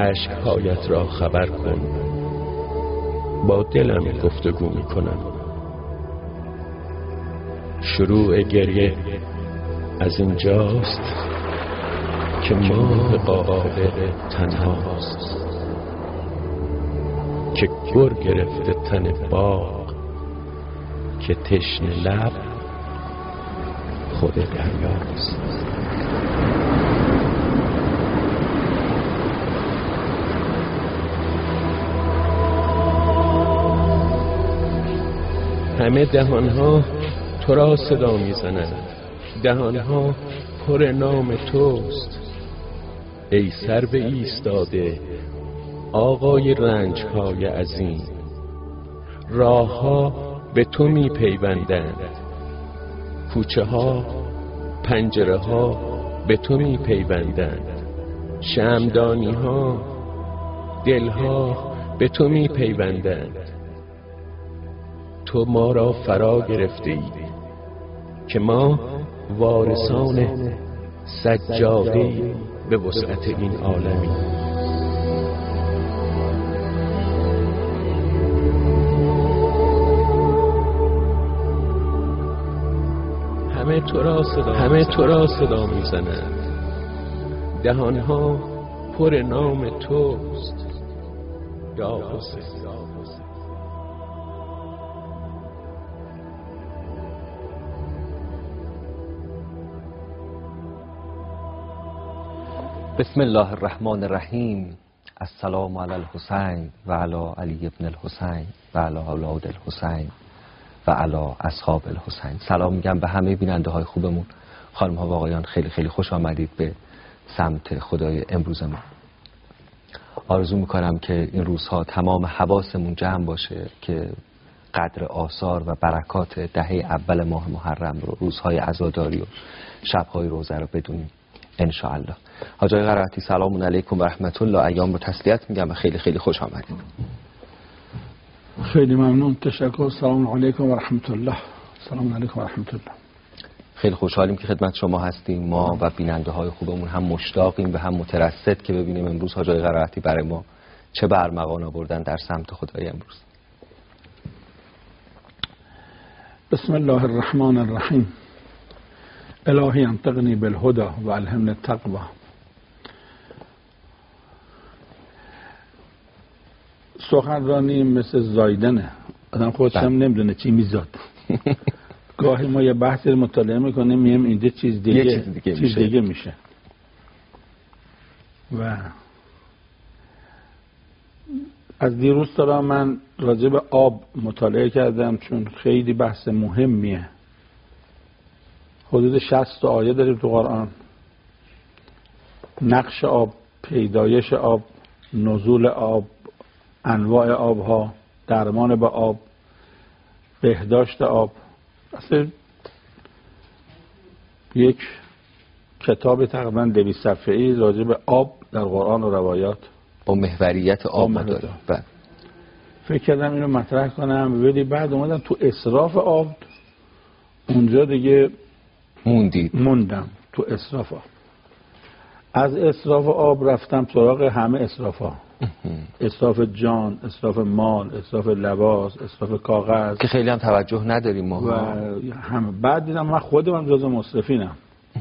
اشک‌هایت را خبر کن، با دلم گفتگو میکنم. شروع گریه از اینجاست که ماه قاقابه تنهاست، که گر گرفته تن باغ، که تشنه لب خود دریاست. همه دهانها تو را صدا میزنند، دهانها پر نام توست. ای سر به ایستاده آقای رنج‌های عظیم، راهها به تو میپیوندند، کوچه ها پنجره ها به تو میپیوندند، شمعدانی ها دلها به تو میپیوندند. تو ما را فرا گرفته ای که ما وارثان سجاده به وسعت این عالمی. همه تو را صدا میزنند، دهانها پر نام توست. یا حسین. بسم الله الرحمن الرحیم. السلام علی الحسین و علی علی ابن الحسین و علی اولاد الحسین و علی اصحاب الحسین. سلام میگم به همه بیننده های خوبمون. خانم ها و آقایان، خیلی خیلی خوش آمدید به سمت خدای امروز ما. آرزو میکنم که این روزها تمام حواسمون جمع باشه که قدر آثار و برکات دهه اول ماه محرم رو، روزهای عزاداری و شبهای روزه رو بدونیم ان شاء الله. حاج آقای قرائتی سلام علیکم و رحمت الله. ایام رو تسلیت میگم و خیلی خیلی خوش آمدید. خیلی ممنون، تشکر. سلام علیکم و رحمت الله. سلام علیکم و رحمت الله. خیلی خوشحالیم که خدمت شما هستیم. ما و بیننده های خوبمون هم مشتاقیم و هم مترصد که ببینیم امروز حاج آقای قرائتی برای ما چه برمغان آوردن در سمت خدای امروز. بسم الله الرحمن الرحیم. الهی انطقنی بالهدى و الهمنی التقوی. سخنرانی مثل زایدنه، آدم خودش هم نمیدونه چی میزاد. گاهی ما یه بحثی مطالعه میکنیم میگیم اینجا چیز دیگه میشه. و از دیروز تا من راجع به آب مطالعه کردم، چون خیلی بحث مهمیه. حدود 60 آیه داریم تو قرآن. نقش آب، پیدایش آب، نزول آب، انواع آبها، درمان به آب، بهداشت آب. اصلا یک کتاب تقریبا 200 صفحه‌ای راجع به آب در قرآن و روایات با محوریت آب داره. فکر کردم اینو مطرح کنم، ولی بعد اومدم تو اسراف آب، اونجا دیگه موندم تو اسراف آب. از اسراف آب رفتم سراغ همه اسرافا. اسراف جان، اسراف مال، اسراف لباس، اسراف کاغذ که خیلی هم توجه نداریم ما. و همه. بعد دیدم من خودم جزو مصرفینم.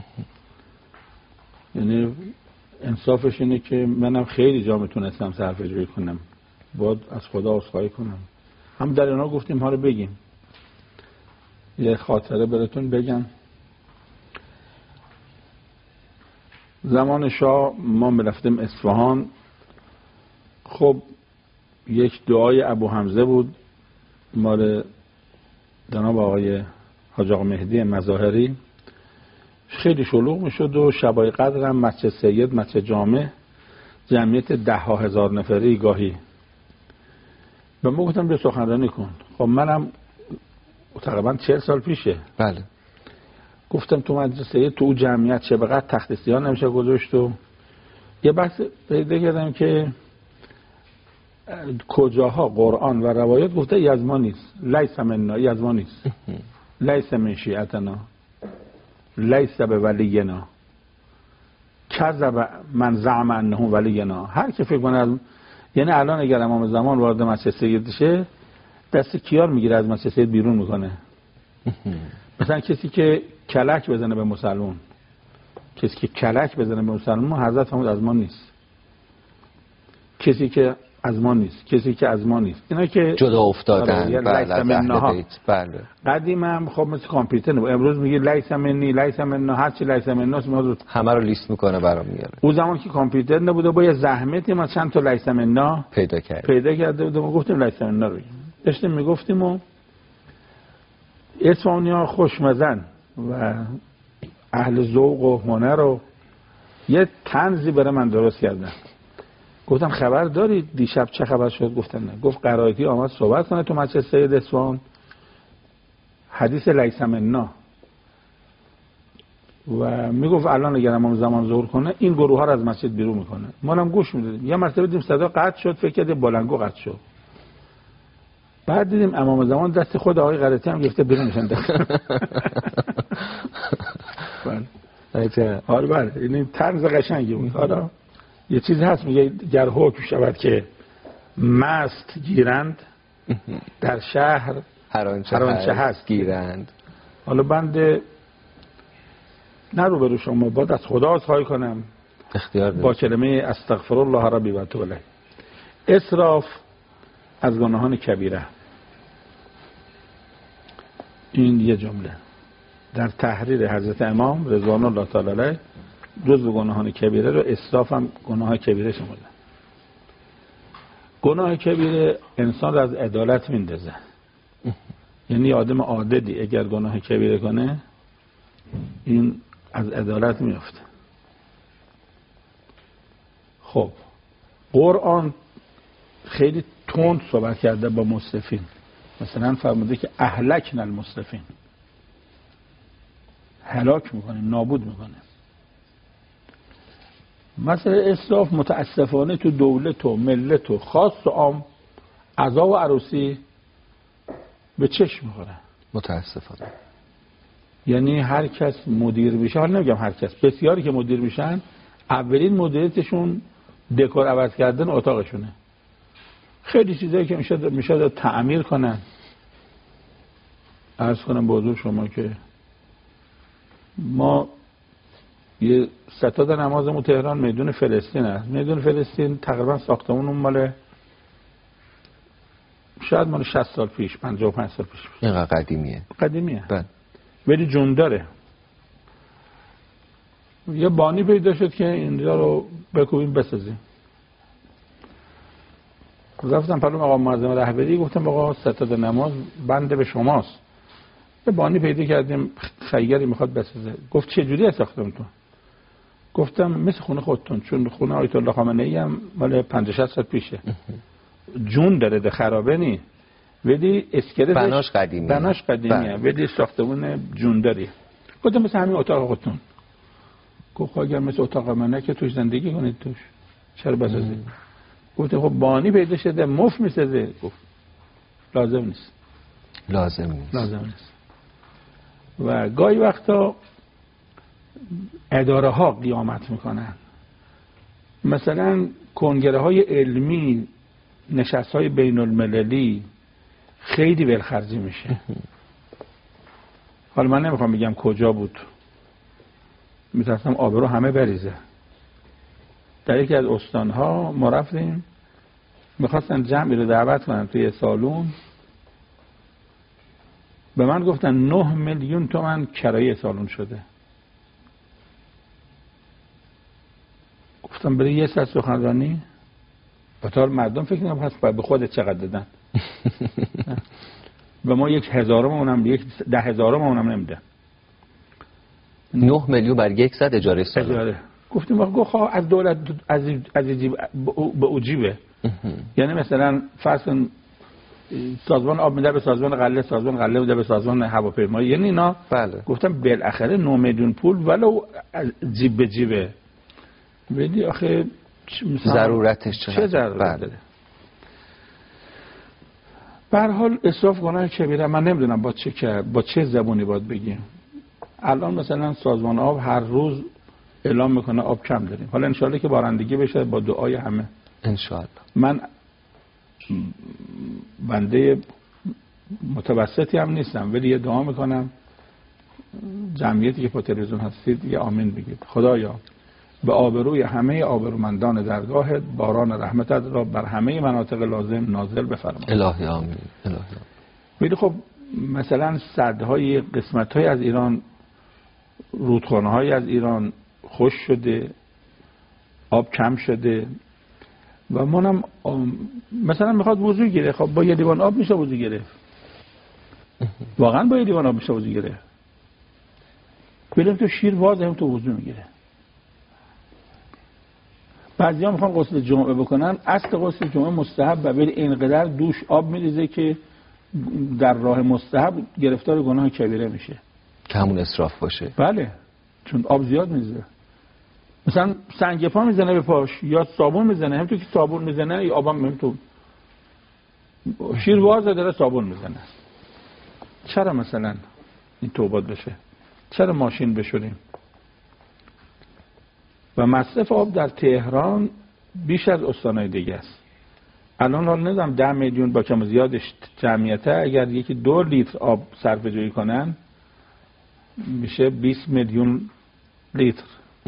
یعنی انصافش اینه که منم خیلی جا میتونستم صرفه جویی کنم، باید از خدا عذرخواهی کنم. هم در اینا گفتیم ها رو بگیم. یه خاطره براتون بگم. زمان شاه ما میرفتیم اصفهان. خب یک دعای ابو حمزه بود مال جناب آقای حاج آقا مهدی مظاهری، خیلی شلوغ میشد و شبای قدر هم مسجد سید، مسجد جامع، جمعیت 10,000 نفری گاهی. به ما گفتم بیا سخنرانی کن. خب منم تقریبا 40 سال پیشه. بله. گفتم تو مسجد سید تو جمعیت چه بقدر تخت سیاه نمیشه گذاشت. و یه بحث پیدا کردم که کجاها قرآن و روایت گفته یزما نیست، لیس مننا، یزما نیست، لیس من شیعتنا، لیس به ولینا، کذب من زعم انه ولینا. هر کی فکر کنه یعنی الان اگر امام زمان وارد مسجد سید شه دست کیار میگیره از مسجد سید بیرون میکنه. مثلا کسی که کلک بزنه به مسلمان، کسی که کلک بزنه به مسلمان حضرت فرمود از ما نیست، کسی که از ما نیست، کسی که از ما نیست، اینا که جدا افتادن. بله. بله. قدیم هم خب مثل کامپیوتر نبود، امروز میگه لیس منی لیس منا، هر چی لیس مناس همه رو لیست میکنه برام میاره. اون زمان که کامپیوتر نبود با یه زحمتی ما چند تا لیس منا پیدا کرده بودیم و گفتیم لیس منا رو داشتیم میگفتیم و اصفهانی‌ها خوشمزن و اهل ذوق و هنر و یه طنزی برای من درست کردن. گفتم خبر دارید دیشب چه خبر شد؟ گفتن نه. گفت قرائتی آمد صحبت کنه تو مسجد سید اصفهان، حدیث لیس منا، و میگفت الان اگر امام زمان ظهور کنه این گروه ها رو از مسجد بیرون میکنه. ما هم گوش میدادیم. یه مرتبه دیدیم صدا قطع شد، فکر کردیم بلنگو قطع شد. بعد دیدیم امام زمان دست خود آقای قرائتی هم گرفته بیرون نشونده. آره بله، این طرز قشنگی بود. حالا یه چیز هست میگه گر حکم شود که مست گیرند در شهر هر آنچه هست گیرند. حالا بنده نه روبرو شما باید از خدا عذرخواهی کنم اختیار با کلمه استغفر الله ربی و اتوب الیه. اسراف از گناهان کبیره، این یه جمله در تحریر حضرت امام رضوان الله تعالی علیه جزو گناهان کبیره رو اسراف هم گناه کبیره شمرده. گناه کبیره انسان رو از عدالت میندازه. یعنی آدم عادلی اگر گناه کبیره کنه این از عدالت میفته. خب قرآن خیلی تند صحبت کرده با مسرفین. مثلا فرموده که اهلکنا المسرفین، هلاک میکنه، نابود میکنه. مثلا اسراف متاسفانه تو دولت و ملت و خاص و عام، عزا و عروسی به چشم میخوره متاسفانه. یعنی هر کس مدیر بشه، حالا نمیگم هر کس، بسیاری که مدیر میشن اولین مدیریتشون دکور عوض کردن اتاقشونه. خیلی چیزایی که میشه تعمیر کنن. عرض کنم به حضور شما که ما یه ستاد نمازمون تهران میدون فلسطین هست. میدون فلسطین تقریبا ساختمون اون مال شاید مال 60 سال پیش، 55 سال پیش. اینقدر قدیمیه. بله. ولی جون داره. یه بانی پیدا شد که اینجا رو بکوبیم بسازیم. رفتم پلو آقا معظم رهبری گفتم آقا ستاد نماز بنده به شماست. یه بانی پیدا کردیم خیری میخواد بسازه. گفت چه جوری ساختم تو؟ گفتم مثل خونه خودتون، چون خونه آیت الله خامنه‌ای هم مال 50 60 سال پیشه. جون داره، ده خرابه نی. ولی اسکلتش بناش قدیمیه. ولی ساختمون جون داری. گفتم مثل همین اتاق خودتون. گفت اگر مثل اتاق منه که توش زندگی کنید توش، چرا بسازید؟ گفتم خب بانی پیدا شده مفت میسازه. گفت لازم نیست. و گاهی وقتا اداره ها قیامت میکنن. مثلا کنگره های علمی، نشست های بین المللی خیلی ولخرجی میشه. حالا من نمیخوام بگم کجا بود، میترسم آبرو همه بریزه. در یکی از استانها ما رفتیم، میخواستن جمعی رو دعوت کنن توی سالون. به من گفتن 9 میلیون تومان کرایه سالن شده. گفتم برای یه ساعت سخنرانی بطور مردم فکر نکنم هست به خودت چقدر دادن. و ما 1,000 اونم 10,000 اونم نمیده. 9 میلیون برای 1 ساعت اجاره سالن. گفتیم گفت از دولت از جیب به او جیبه. یعنی مثلا فرض کن سازمان آب میده به سازمان غله، سازمان غله میده به سازمان هواپیمایی، یعنی اینا. بله. گفتم بالاخره 9 میلیون پول ولو جیب به جیبه. ولی آخه ضرورتش چه ضرورت داره؟ به هر حال اسراف گناه کبیره. من نمیدونم با چه زبونی باید بگیم. الان مثلا سازمان آب هر روز اعلام میکنه آب کم داریم. حالا انشالله که بارندگی بشه با دعای همه انشالله. من بنده متوسطی هم نیستم ولی یه دعا میکنم جمعیتی که په تلویزیون هستید یه آمین بگید. خدایا به آبروی همه آبرومندان درگاهت باران رحمتت را بر همه مناطق لازم نازل بفرما. الهی آمین. الهی ولی خب مثلا سدهای قسمت‌های از ایران، رودخانه‌های از ایران خشک شده، آب کم شده و منم مثلا میخواد وضو گیره. خب با یه لیوان آب میشه وضو گرفت، واقعا با یه لیوان آب میشه وضو گرفت. ولی تو شیر واضح هم تو وضو میگیره. بعضیا میخوان غسل جمعه بکنن، اصل غسل جمعه مستحب ولی اینقدر دوش آب میریزه که در راه مستحب گرفتار گناه کبیره میشه که همون اسراف باشه. بله، چون آب زیاد میریزه. مثلا سنگ پا میزنه به پاش یا صابون میزنه، همونطور که صابون میزنه یا آبم همونطور شیر وازه داره صابون میزنه. چرا مثلا این توبات بشه؟ چرا ماشین بشوریم؟ و مصرف آب در تهران بیش از استانهای دیگه است. الان حالا نمیدونم 10 میلیون با کم زیادش جمعیته، اگر یکی 2 لیتر آب صرفه جویی کنن میشه 20 میلیون لیتر.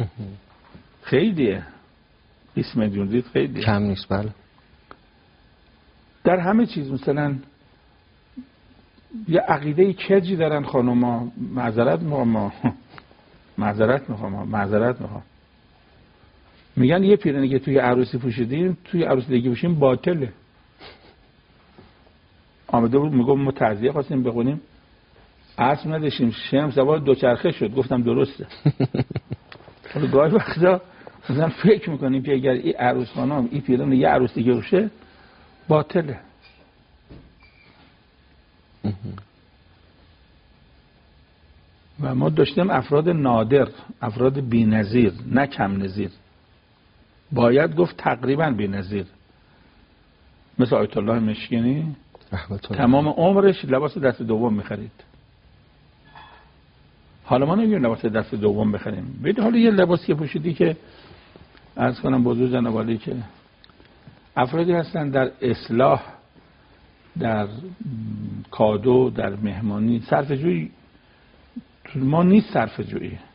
خیلیه 20 میلیون لیتر، خیلیه، کم نیست. بله. در همه چیز مثلا یه عقیده کجی دارن خانوما، معذرت میخوام میگن یه پیرنی که توی عروسی پوشیدیم توی عروسی دیگه پوشیم باطله. آمده بود میگم ما تعزیه خواستیم بخونیم، اسب نداشتیم، شم سوار دوچرخه شد. گفتم درسته. حالا گاهی وقتا مثلا فکر میکنیم که اگر این عروس خانم این پیرن یه عروس دیگه باشه باطله. و ما داشتیم افراد نادر، افراد بی‌نظیر، نه کم نظیر، باید گفت تقریبا بی‌نظیر، مثل آیت الله مشکینی تمام عمرش لباس دست دوم می‌خرید. حالا ما نمیگیم لباس دست دوم بخریم، ببین حالا یه لباسی پوشیدی که عرض کنم بزرگ جنابالی که افرادی هستن در اصلاح، در کادو، در مهمانی، صرفه جویی ما نیست. صرفه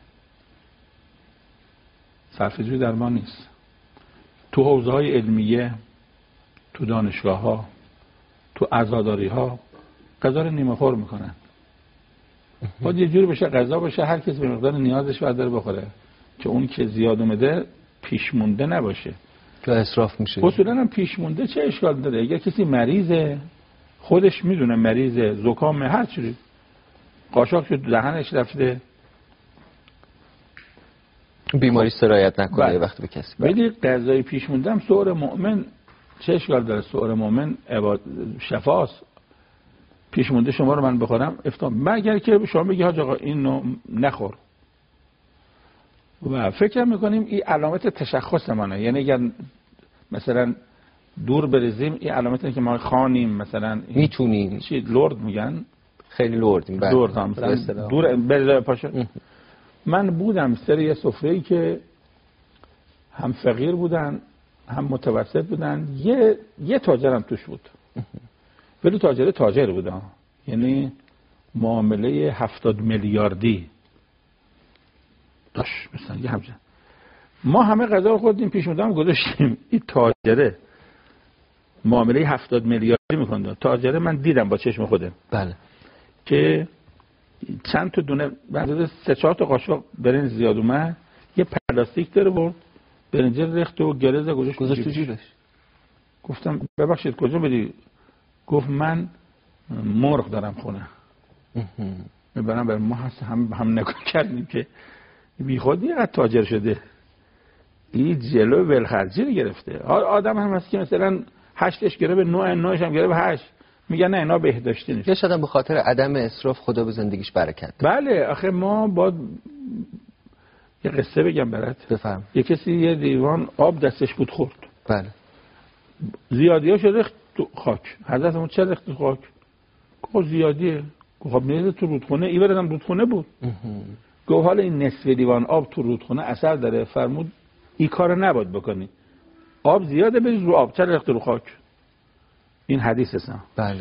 جویی در ما نیست. تو حوزه‌های علمیه، تو دانشگاه‌ها، تو عزاداری‌ها غذا رو نیمه خور میکنن. باید یه جوری بشه غذا باشه هر کسی به مقدار نیازش برداره بخوره که اون که زیاد اومده پیش مونده نباشه که اسراف میشه. اصولا هم پیش مونده چه اشکال داره؟ اگر کسی مریضه، خودش میدونه مریضه، زکام، هر چیزی، قاشق شد دهنش رفته، بیماری سرایت نکنه یه وقت به کسی. ولی غذای پیش مونده هم سؤر مؤمن چه اشکال داره؟ سؤر مؤمن شفاست. پیش مونده شما رو من بخورم افتام، مگر که شما بگی حاج آقا اینو نخور. و فکر میکنیم این علامت تشخص منه، یعنی اگر مثلا دور بریزیم این علامتی که ما خانیم مثلا میتونیم چی لرد میگن، خیلی لردیم. لرد هم مثلا دور بریزه پاشو. من بودم سر یه سفره‌ای که هم فقیر بودن هم متوسط بودن، یه تاجرم توش بود ولی تاجر بود، یعنی معامله 70 میلیاردی داشت مثلا یه همچین. ما همه غذا رو خوردیم پیش مودم گذاشتیم، این تاجره معامله 70 میلیاردی میکنه. تاجره من دیدم با چشم خودم. بله. که چند تا دونه بعد 3-4 تا قاشق برنج زیاد اومد، یه پلاستیک داره برد برنج ریخت و گرز گذاشت تو جیبش. گفتم ببخشید کجا بدی؟ گفت من مرغ دارم خونه. میبرم بر ما هست هم نگاه کردیم که بی خود اینقدر تاجر شده، این جلو ولخرجی گرفته. آدم هم هست که مثلا 8ش گره به 9ش هم گره به 8، میگن نه اینا بهداشتی نیست. یا شاید به خاطر عدم اسراف خدا به زندگیش برکت. بله آخه ما باید یه قصه بگم برات. بفهم. یه کسی یه لیوان آب دستش بود خورد. بله. زیادی‌هاش ریخت تو خاک. حضرتمون چه ریخت تو خاک؟ گفت زیادیه. گفت خب میره تو رودخونه، این برادم رودخونه بود. گفت حالا این نصف لیوان آب تو رودخونه اثر داره، فرمود این کار نباید بکنی، آب زیاده بریز رو آب، چرا ریخته رو خاک. این حدیث است. بله.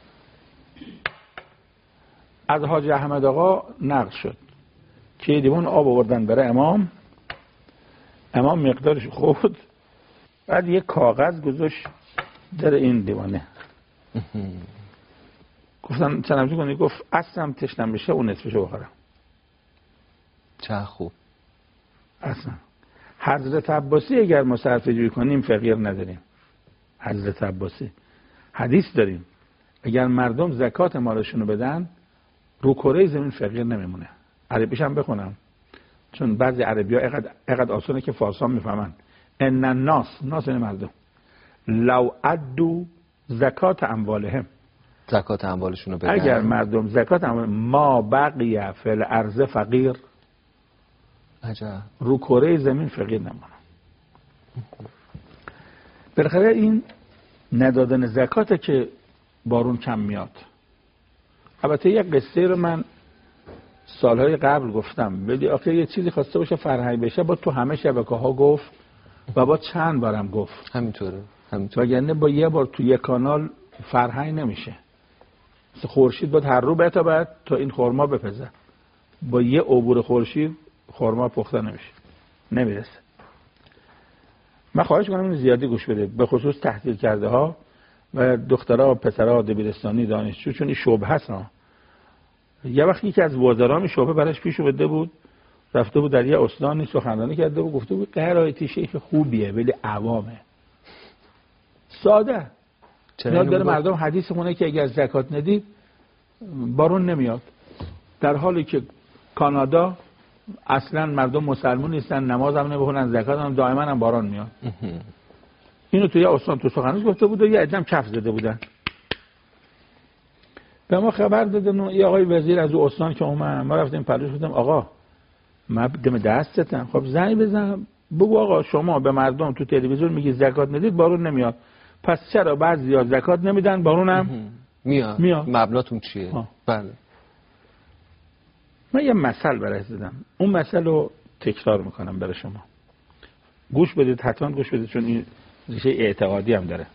از حاج احمد آقا نقل شد که لیوان آب آوردن برای امام مقدارش خورد، بعد یه کاغذ گذاشت در این لیوانه. گفتم چنمچه کنی؟ گفت اصلا تشنم بشه اون نصفشو بخورم. چه خوب. اصلا حضرت عباسی اگر ما صرفه جویی کنیم فقیر نداریم. حضرت عباسی حدیث داریم اگر مردم زکات مالشونو بدن رو کره زمین فقیر نمیمونه. عربیش هم بخونم چون بعضی عربی ها اقدر آسانه که فارسی هم میفهمن. ان الناس، ناس این مردم، لو ادو زکات اموالهم، زکات اموالشونو بدن، اگر مردم زکات اموال ما بقیه فی الارض فقیر، عجب، رو کره زمین فقیر نمونه. بالاخره این ندادن زکاته که بارون کم میاد. البته یک قصه رو من سالهای قبل گفتم، بدی آخه یه چیزی خواسته باشه فرهنگ بشه با تو همه شبکه‌ها گفت و با چند بارم گفت. همینطوره. وگرنه با یه بار تو یک کانال فرهنگ نمیشه. مثل خورشید باید هر رو بتابد تا این خرما بپزه. با یه عبور خورشید خرما پخته نمیشه، نمیرسه. من خواهش کنم این زیادی گوش بده، به خصوص تحصیل کرده ها و دخترها و پسرها دبیرستانی دانشجو، چون این شبهه هست. یه وقتی یکی از وزرای شعبه براش پیش اومده بود، رفته بود در یه استانی سخنرانی کرده بود، گفته بود قرائتی شیخ خوبیه ولی عوامه، ساده. چرا داره مردم حدیث خونه که اگر زکات ندید بارون نمیاد، در حالی که کانادا اصلا مردم مسلمان نیستن، نماز هم نمیخونن، زکات هم دائما هم باران میاد. اینو تو یه استان تو سخنرانی گفته بود و یه عدم کف زده بودن. به ما خبر دادن یه آقای وزیر از اون استان که اومد، ما رفتیم پلوش بودم آقا من دم دستتم، خب زنگ بزن بگو آقا شما به مردم تو تلویزیون میگی زکات ندید بارون نمیاد، پس چرا بعضیا زکات نمیدن بارونم میاد؟ مبلغتون چیه؟ بله. من یه مثل برای زدم، اون مثل رو تکرار میکنم برای شما، گوش بدید، حتما گوش بدید چون این ریشه اعتقادی هم داره.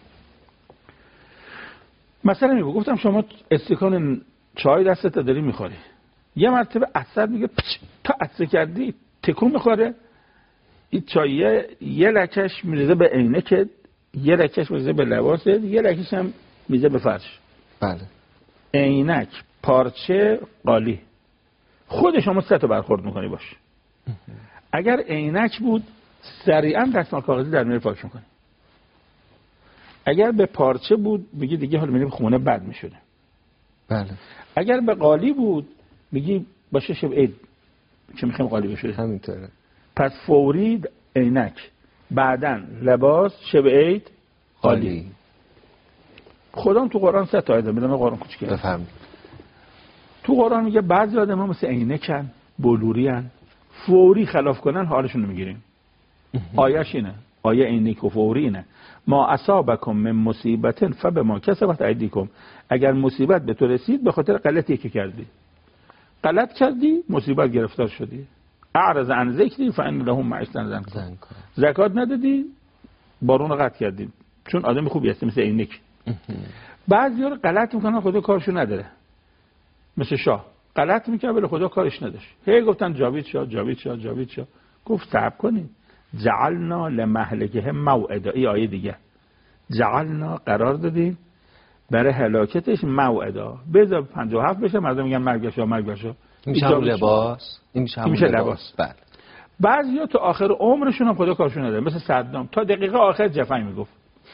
مثلا گفتم شما استکان چای دستت داری میخوری، یه مرتبه عصر میگه تا عصر کردی تکون میخوره، این چایه یه لکش میریزه به عینکت، یه لکش میریزه به لباست، یه لکش هم میریزه به فرش. بله. عینک، پارچه، قالی، خود شما 3 تا برخورد میکنی باش. اگر عینک بود سریعا دستمال کاغذی در میره پاک میکنی. اگر به پارچه بود میگی دیگه حالا میریم خونه بد میشده. بله. اگر به قالی بود میگی باشه شب عید که میخوایم قالی بشه. همینطوره. پس فوری عینک، بعدن لباس، شب عید قالی. خودم تو قرآن 3 تا آیه میدم، قرآن کوچیکه. بفرمایید. تو قرآن میگه بعضی آدم‌ها مثل عینکن، بلوریان، فوری خلاف کنن حالشون رو میگیریم. آیه‌ش اینه، آیه عینک و فوری اینه، ما اصابکم من مصیبت فبما کسبت ایدیکم، اگر مصیبت به تو رسید به خاطر غلطی که کردی، غلط کردی مصیبت گرفتار شدی. اعرض عن ذکری فان لهم معیشة ضنکا، زکات ندادی بارون رو قطع کردی، چون آدم خوبی هستی مثل عینک. بعضیا رو غلط میکنن خدا کارشو نداره، مثل شاه غلط میکنه ولی خدا کارش نداشت، هی گفتن جاوید شاه جاوید شاه جاوید شاه. گفت صبر کنید، جعلنا لمهلکهم موعدا، این آیه دیگه، جعلنا قرار دادیم برای هلاکتش موعدا، بذار 57 بشه مردم میگن مرگ بشه مرگ بشه، این میشه لباس، این میشه لباس. بله. بعضیا تا آخر عمرشون هم خدا کارشون نداره، مثل صدام تا دقیقه آخر جفنگ میگفت،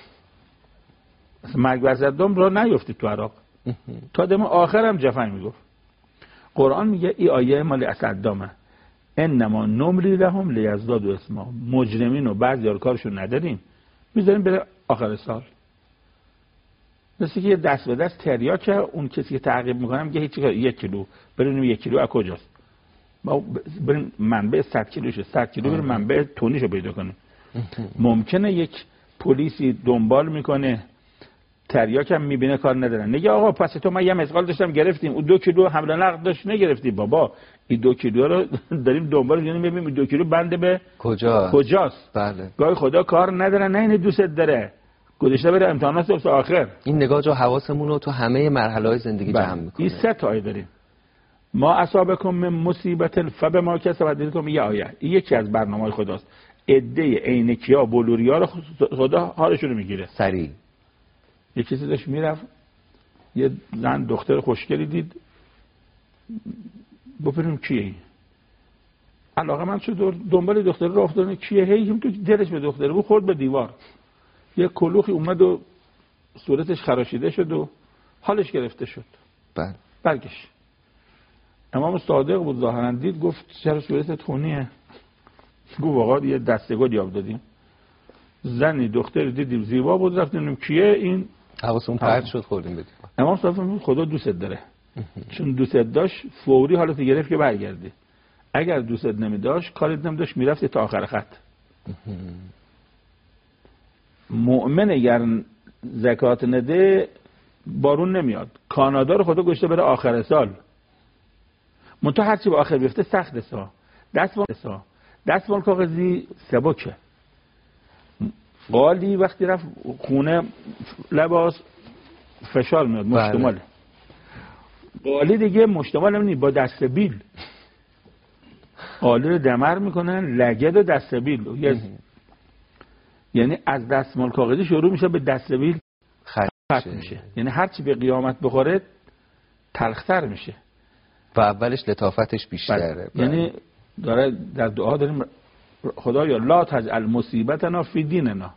مثلا مرگ بر صدام را نیفتید تو عراق، تا دم آخر هم جفنگ میگفت. قرآن میگه این آیه مال صدامه، انما نملی لهم لیزدادوا اثما، مجرمین و بعضیا کارشون نداریم میذاریم بره آخر سال. مثل که یه دست به دست تریاکه، اون کسی که تعقیب میکنه میگه هیچ 1 کیلو بریم 1 کیلو از کجاست، ما بریم منبع 100 کیلوشه، 100 کیلو بریم منبع تونیشو پیدا کنیم. ممکنه یک پلیسی دنبال میکنه تریاک هم میبینه کار ندارن. نگه آقا پس تو من یه مسقال داشتم گرفتیم، اون 2 کیلو حمل و نقل داشت نگرفتی. بابا این 2 کیلو رو داریم دنبالش می‌گردیم ببینیم این 2 کیلو بنده به کجاست. بله. گاهی خدا کار ندارن، نه این دوست داره گذاشته بره امتحانات صبح آخر. این نگاه جو حواسمون رو تو همه مرحله‌های زندگی جمع می‌کنه. این 3 تا آیه داریم. ما اصابکم من مصیبت فبما کسبت یدکم، یه آیه. این یکی از برنامه‌های خداست. عده عینکیا بلوریا رو خدا حالشون رو میگیره. سریع یه کسی داشت میرفت، یه زن دختر خوشگلی دید، ببینیم کیه این. علاقه من شد دنبال دختر رو افتادن، کیه؟ هی تو دلش به دختر بود، خورد به دیوار. یه کلوخی اومد و صورتش خراشیده شد و حالش گرفته شد. بله. برگشت. امام صادق بود ظاهرا، دید گفت چرا صورتت خونیه؟ گفت واقعا یه دستگل یاب دادیم. زنی دختر دیدیم زیبا بود، رفتیم کیه این؟ حواسمون پرت شد خوردیم بدیم. امام صادق خدا دوست داره. چون دوست داشت فوری حالت گرفت که برگردی. اگر دوست نمی داشت کارت نمی داشت میرفت تا آخر خط. مؤمن اگر زکات نده بارون نمیاد. کانادا رو خدا گذاشته بره آخر سال. منتها هرچی به آخر بیفته سخت سا. دستمال کاغذی سبکه. قالی وقتی رفت خونه لباس فشار میاد، مشتماله. قالی دیگه مشتمال نمی با دست بیل. قالی رو دمر میکنن، لگد و دست بیل. یعنی از دستمال کاغذی شروع میشه به دست بیل ختم میشه. یعنی هرچی به قیامت بخوره تلختر میشه و اولش لطافتش بیشتره. یعنی داره در دعا داریم خدایا لا تجعل مصیبتنا فی دیننا.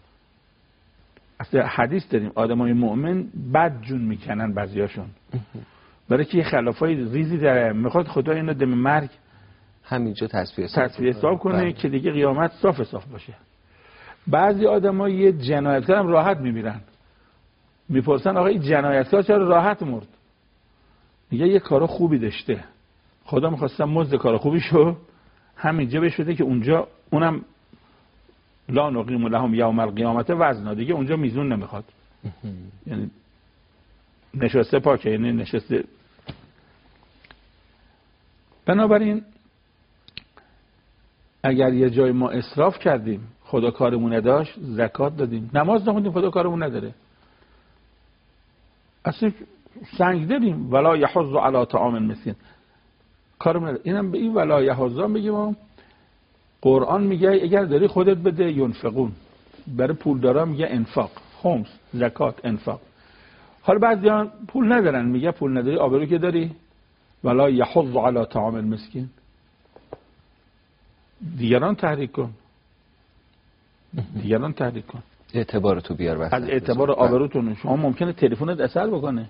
اصلا حدیث داریم آدمای مؤمن بد جون میکنن بعضیاشون، برای که خلافای ریزی داره، میخواد خدا اینو دم مرگ همینجا تصفیه حساب کنه که دیگه قیامت صاف باشه. بعضی آدما یه جنایتکار هم راحت میمیرن. میپرسن آقا این جنایتکار چرا راحت مرد؟ میگه یه کارا خوبی داشته، خدا می‌خواستم مزد کار خوبیشو همینجا بهش بده که اونجا اونم لا نقیم لهم یوم القیامت وزنا، دیگه اونجا میزون نمیخواد. یعنی نشسته پاکه، یعنی نشسته. بنابراین اگر یه جای ما اسراف کردیم خدا کارمون نداشت، زکات دادیم، نماز نخوندیم خدا کارمون نداره، اصلا سنگ داریم ولا یحض علی طعام المسکین کارمون نداره. اینم به این ولا یحض بگیم. قرآن میگه اگر داری خودت بده، ینفقون. برای پولدارا میگه انفاق، خمس، زکات، انفاق. حالا بعضیان پول ندارن، میگه پول نداری آبرو که داری، ولا یحض علی طعام المسکین. دیگران تحریک کن، دیگران تحریک کن، اعتبارتو بیار وسط. از اعتبار آبروتون. شما ممکنه تلفنت اثر بکنه،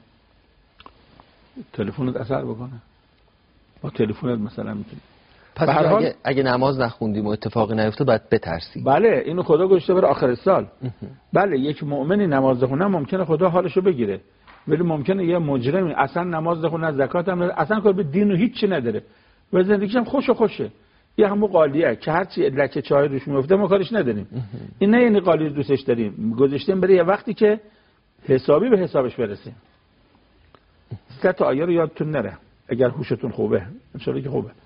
تلفنت اثر بکنه، با تلفنت مثلا میتونی. پس اگه نماز نخوندیم و اتفاقی نیفته باید بترسیم. بله اینو خدا گذاشته برای آخر سال. بله یک مؤمنی نماز بخونه ممکنه خدا حالشو بگیره، ولی ممکنه یه مجرمی اصلا نماز بخونه، زکات هم نداره، اصلا کار به دین و هیچ چی نداره و زندگیش هم خوشه. یه همون قالیه که هرچی لکه چای روش میفته ما کارش نداریم. این نه یعنی قالی رو دوستش داریم، گذاشتیم برای یه وقتی که حسابی به حسابش برسیم. 3 تا آیه رو یادتون نره اگر هوشتون خوبه، ان شاءالله که خوبه.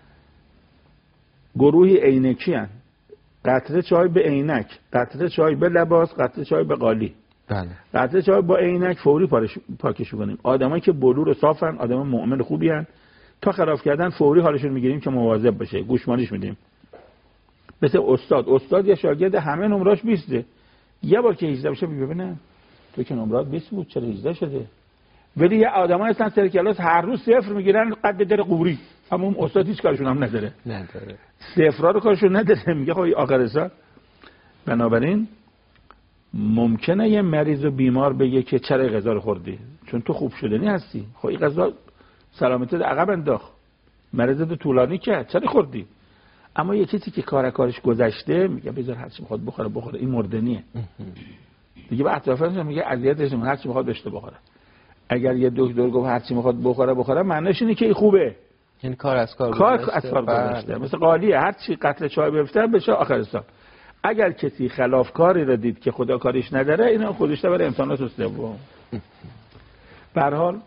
گروهی عینکی هستند، قطره چای به عینک، قطره چای به لباس، قطره چای به قالی. بله. قطره چای با عینک فوری پاکش کنیم. آدمایی که بلور و صافن، آدم مؤمن خوبی هستند، تا خلاف کردن فوری حالشون میگیریم که مواظب باشه، گوشمالیش میدیم. مثل استاد یا شاگرد همه نمراش 20، یه بار که 18 بشه میگه ببینم تو که نمرات 20 بود چرا 18 شده. ولی یه آدمایی هستن سر کلاس هر روز 0 میگیرن قد در قوری، اما اون استاد هیچ کارشون هم نداره. صفرا رو کارشون نداره، میگه خب آخر سال. بنابراین ممکنه یه مریض و بیمار بگه که چرا غذا رو خوردی؟ چون تو خوب شدنی هستی. خب این غذا سلامتت عقب انداخت، مریضت طولانی کرد، چرا خوردی؟ اما یه کسی که کارش گذشته میگه بذار هر چی میخواد بخوره، این مردنیه. دیگه به اطرافیانش میگه اذیتش نمیکنه، هر چی میخواد داشته بخوره. اگر یه دکتر گفت هر چی میخواد بخوره معنیش اینه که این خوبه، یعنی کار از کار گذشته. مثل قالیه، هر چی قطره چای بفته بشه آخر سال. اگر کسی خلافکاری را دید که خدا کاریش نداره، اینا خودش برای امتحانات سوم. به هر حال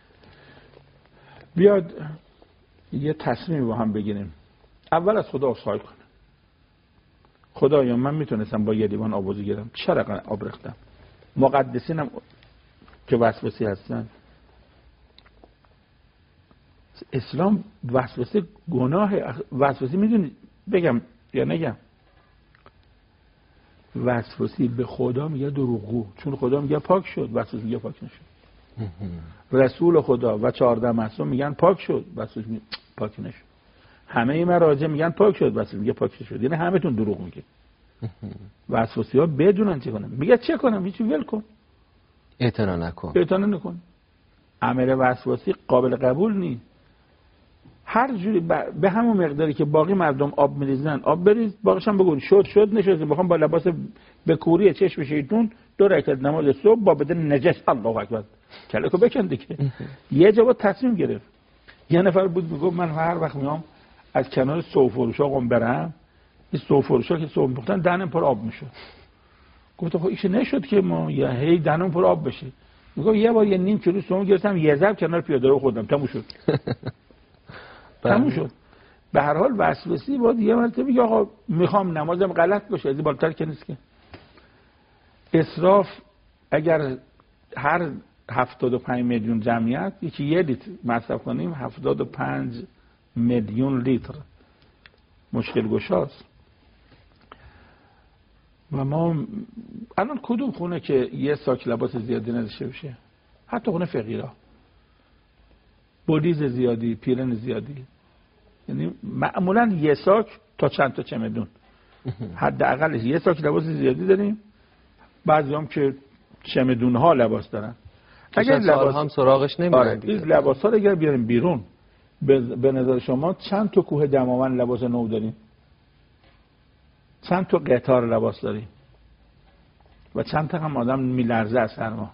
بیاد یه تصمیم با هم بگیریم. اول از خدا عذرخواهی کنیم. خدایا من میتونستم با یه لیوان آب بگیرم، چرا آب ریختم؟ مقدسینم که وسوسه هستن. اسلام وسوسه گناه، وسوسه میدونید بگم یا نگم؟ وسوسه به خدا میگه دروغگو، چون خدا میگه پاک شد، وسوسه میگه پاک نشد. رسول خدا و 14 معصوم میگن پاک شد، وسوسه میگه پاک نشد. همه مراجع میگن پاک شد، وسوسه میگه پاک شد. یعنی همه‌تون دروغ میگه. وسوسه‌ها بدونن چه کنن. میگه چه کنم؟ هیچ ول کن. اعتنا نکن. اعتنا نکن. عمل وسواسی قابل قبول نیست. هر جوری به همون مقداری که باقی مردم آب میریزن آب بریز، باقیش هم بگو شد نشد. بخوام با لباس به کوری چشم شیطون 2 رکعت نماز صبح با بدن نجس، الله اکبر، کلکو بکن دیگه. یه جا با تصمیم گرفت. یه نفر بود میگفت من هر وقت میام از کنار صوف فروشا قم برم، این صوف فروشا که صوف می‌پختن دهنم پر آب میشد. گفتم خب ایش نشد که ما یا هی دهنم پر آب بشه. میگم یه بار یه نیم کیلو سوم گرفتم، یه ضرب کنار پیاده رو خودم تموم شد. تموم شد. به هر حال وسوسه‌ای بود. یه مرتبه میگه آقا میخوام نمازم غلط باشه، از این بالاتر که نیست که. اسراف اگر هر 75 میلیون جمعیت یکی 1 لیتر مصرف کنیم، 75 میلیون لیتر مشکل گشاست. و ما الان کدوم خونه که یه ساک لباس زیادی نداشته باشه؟ حتی خونه فقیرا، بولیز زیادی، پیرن زیادی. یعنی معمولا یه ساک تا چند تا چمدون، حداقل یه ساک لباس زیادی داریم. بعضی هم که چمدون ها لباس دارن. اگر لباس هم سراغش نمیرن این لباس ها رو اگر بیاریم بیرون، به نظر شما چند تا کوه دماوند لباس نو داریم؟ چند تا قطار لباس داریم؟ و چند تا هم آدم میلرزه از سرما.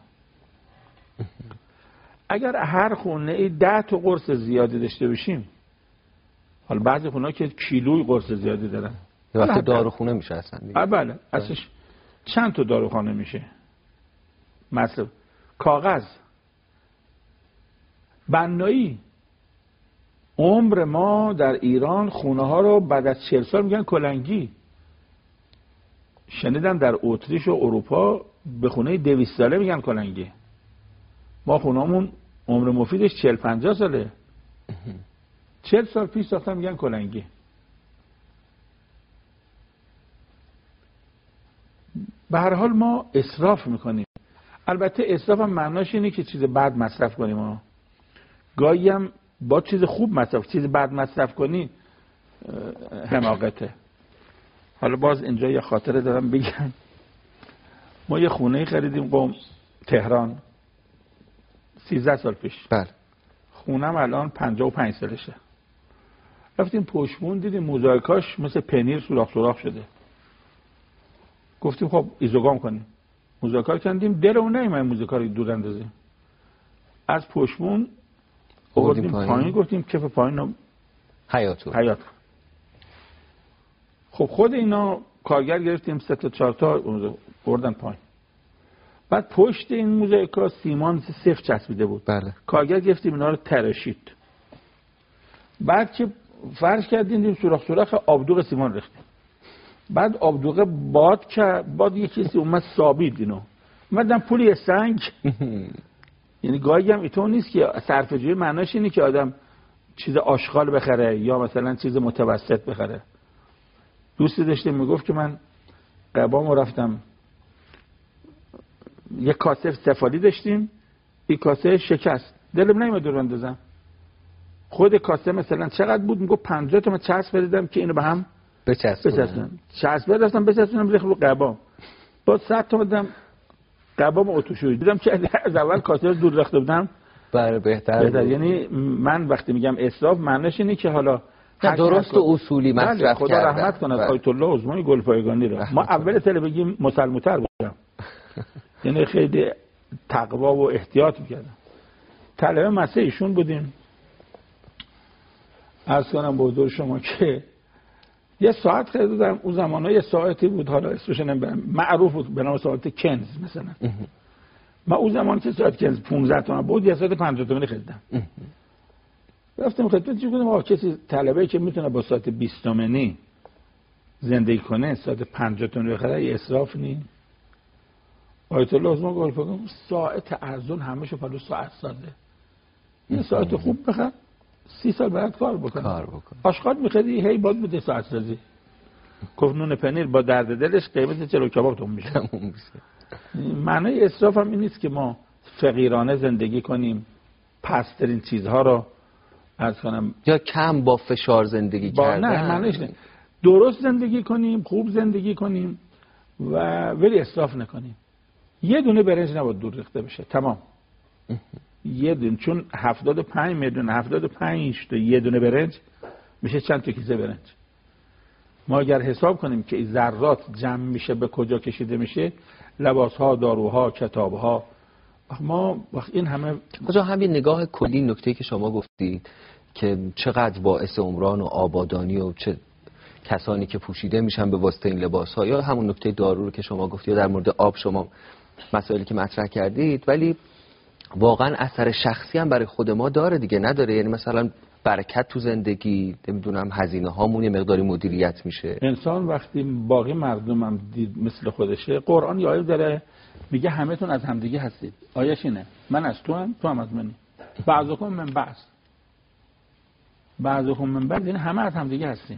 اگر هر خونه ای 10 تا قرص زیادی داشته باشیم، حالا بعضی خونه ها که کیلوی قرص زیادی دارن، یه وقت داروخونه میشه اصلا. بله، اصلش چند تا داروخانه میشه. مثلا کاغذ، بنایی. عمر ما در ایران خونه ها رو بعد از 40 سال میگن کلنگی. شنیدم در اتریش و اروپا به خونه 200 ساله میگن کلنگی. ما خونه‌مون عمر مفیدش 40-50 ساله. 40 سال پیش ساختن میگن کلنگی. به هر حال ما اسراف میکنیم. البته اسراف هم معناش اینه که چیز بد مصرف کنیم. ما گاهی هم با چیز خوب مصرف، چیز بد مصرف کنی حماقته. حالا باز اینجا یه خاطره دارم بگم. ما یه خونه خریدیم قم تهران 13 سال پیش. بله. خونم الان 55 سالشه. رفتیم پشمون دیدیم موزاییکاش مثل پنیر سوراخ شده. گفتیم خب ایزوگام کنیم. موزاییکا کندیم، در اون نمی‌مونه موزاییکا رو دور اندازیم. از پشمون آوردیم پایین، گفتیم کف پایین رو حیات. خب خود اینا کارگر گرفتیم 3 تا 4 تا بردن پایین. بعد پشت این موزاییکا سیمان سفت چسبیده بود. بله. کارگر گرفتیم اینا رو تراشید. بعد که فرش کردیم سوراخ آبدوغ سیمان ریختیم. بعد آبدوغ باد یه کسی اومد سابید اینو. اومدن پولی سنگ. یعنی گاهی هم اینطور نیست که صرفه‌جویی معناش اینه که آدم چیز آشغال بخره یا مثلا چیز متوسط بخره. دوستی داشته میگفت که من قبامو رفتم یک کاسه سفالی داشتیم، این کاسه شکست، دلم نمیاد دور اندازم. خود کاسه مثلا چقدر بود؟ میگفت 50 تا من چسب بریدم که اینو به هم بچسبونم. چسب بریدم بچسبونم رو قبام. با 100 تا بدم قبام اتوشویی دیدم که از اول کاسه رو دور رخته بودم. بله بهتر. یعنی من وقتی میگم اسراف معنیش اینه که حالا درست و اصولی مصرف کردن. خدا رحمت کنه آیت الله عظمای گلپایگانی رو. ما اول تله بگیم مسلموتر بودم. یعنی خیلی تقوا و احتیاط میکردم. طلبه مسیح ایشون بودیم. عرض کنم به حضور شما که یه ساعت خریدم اون زمانه، یه ساعتی بود حالا اسمش نمیبرم، معروف بود به نام ساعت کنز مثلا. من اون زمان که ساعت کنز 15 تومن بود، یه ساعت 50 تومانی خریدم. رفتم خدمت چی گفتم آقا کسی طلبه‌ای که میتونه با ساعت 20 تومانی زندگی کنه ساعت 50 تومانی بخره، یه اسراف نی؟ آیت الله عثمان گلپایگان ساعت ارزون همه شو پلو ساعت سازه. یه ساعت خوب بخر 30 سال بعد کار بکنه. آشغال می‌خری هی باید بده ساعت سازی. گفت نون پنیر با درد دلش قیمت چلو کباب تون میشه. معنای اسراف هم این نیست که ما فقیرانه زندگی کنیم، پسترین چیزها رو عرض کنم، یا کم با فشار زندگی کردن. نه معنیش نه. درست زندگی کنیم، خوب زندگی کنیم و ولی اسراف نکنیم. یه دونه برنج نباید دور ریخته بشه، تمام. یه دونه، چون 75 میلیون 75 تا یه دونه برنج میشه چند تا کیسه برنج. ما اگر حساب کنیم که این ذرات جمع میشه به کجا کشیده میشه، لباسها، داروها، کتابها، ما این همه کجا همین نگاه کلی نکته‌ای که شما گفتید که چقدر باعث عمران و آبادانی و چه کسانی که پوشیده میشن به واسطه این لباس‌ها، یا همون نکته دارو رو که شما گفتید، یا در مورد آب شما مسائلی که مطرح کردید، ولی واقعا اثر شخصی هم برای خود ما داره دیگه، نداره؟ یعنی مثلا برکت تو زندگی، نمیدونم هزینه هامون یه مقداری مدیریت میشه. انسان وقتی باقی مردمم دید مثل خودشه، قرآن یه آیه داره میگه همه‌تون از همدیگه هستید. آیه‌ش اینه من از تو هم از منی، بعضکم من بعض، بعضکم من بعض، یعنی همه از همدیگه هستیم.